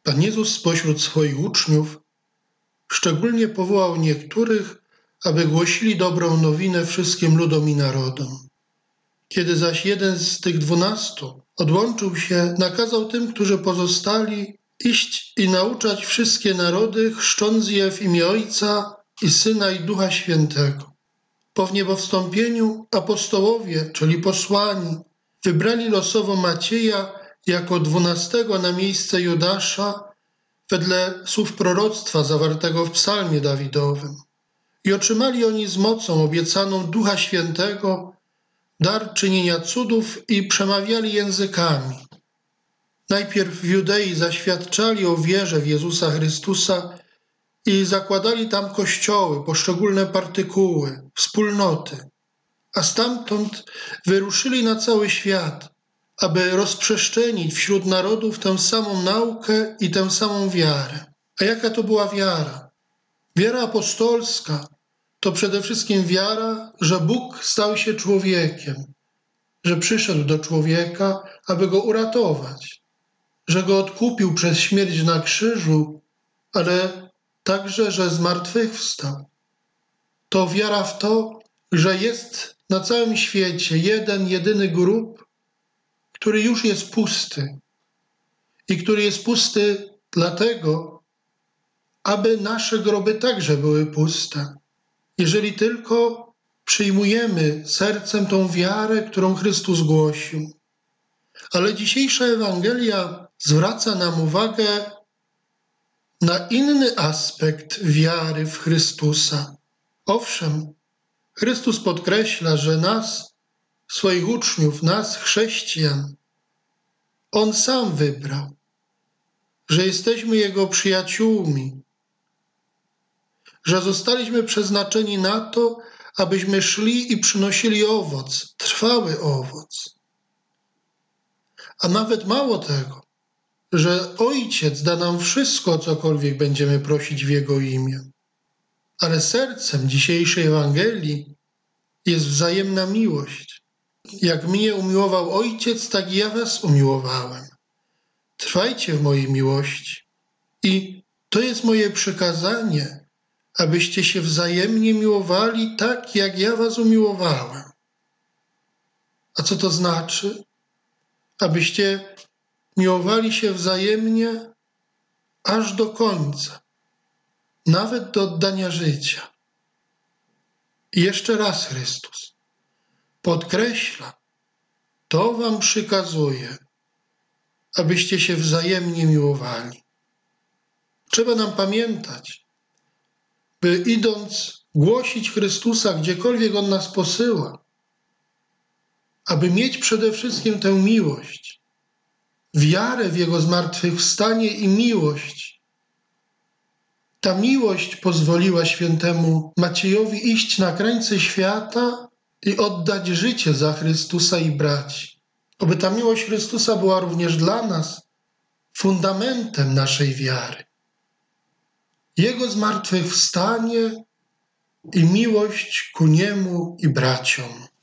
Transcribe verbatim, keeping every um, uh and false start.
Pan Jezus spośród swoich uczniów szczególnie powołał niektórych, aby głosili dobrą nowinę wszystkim ludom i narodom. Kiedy zaś jeden z tych dwunastu odłączył się, nakazał tym, którzy pozostali, iść i nauczać wszystkie narody, chrzcząc je w imię Ojca i Syna i Ducha Świętego. Po wniebowstąpieniu apostołowie, czyli posłani, wybrali losowo Macieja jako dwunastego na miejsce Judasza wedle słów proroctwa zawartego w psalmie Dawidowym. I otrzymali oni z mocą obiecaną Ducha Świętego dar czynienia cudów i przemawiali językami. Najpierw w Judei zaświadczali o wierze w Jezusa Chrystusa i zakładali tam kościoły, poszczególne partykuły, wspólnoty, a stamtąd wyruszyli na cały świat, aby rozprzestrzenić wśród narodów tę samą naukę i tę samą wiarę. A jaka to była wiara? Wiara apostolska to przede wszystkim wiara, że Bóg stał się człowiekiem, że przyszedł do człowieka, aby go uratować, że go odkupił przez śmierć na krzyżu, ale także, że zmartwychwstał. To wiara w to, że jest na całym świecie jeden, jedyny grób, który już jest pusty i który jest pusty dlatego, aby nasze groby także były puste. Jeżeli tylko przyjmujemy sercem tą wiarę, którą Chrystus głosił. Ale dzisiejsza Ewangelia zwraca nam uwagę na inny aspekt wiary w Chrystusa. Owszem, Chrystus podkreśla, że nas, swoich uczniów, nas, chrześcijan, On sam wybrał, że jesteśmy Jego przyjaciółmi, że zostaliśmy przeznaczeni na to, abyśmy szli i przynosili owoc, trwały owoc. A nawet mało tego, że Ojciec da nam wszystko, cokolwiek będziemy prosić w Jego imię. Ale sercem dzisiejszej Ewangelii jest wzajemna miłość. Jak mnie umiłował Ojciec, tak i ja was umiłowałem. Trwajcie w mojej miłości. I to jest moje przykazanie, abyście się wzajemnie miłowali tak, jak ja was umiłowałem. A co to znaczy? Abyście miłowali się wzajemnie aż do końca, nawet do oddania życia. I jeszcze raz Chrystus podkreśla, to wam przykazuje, abyście się wzajemnie miłowali. Trzeba nam pamiętać, by idąc głosić Chrystusa, gdziekolwiek On nas posyła, aby mieć przede wszystkim tę miłość, wiarę w Jego zmartwychwstanie i miłość. Ta miłość pozwoliła świętemu Maciejowi iść na krańce świata i oddać życie za Chrystusa i braci. Oby ta miłość Chrystusa była również dla nas fundamentem naszej wiary. Jego zmartwychwstanie i miłość ku Niemu i braciom.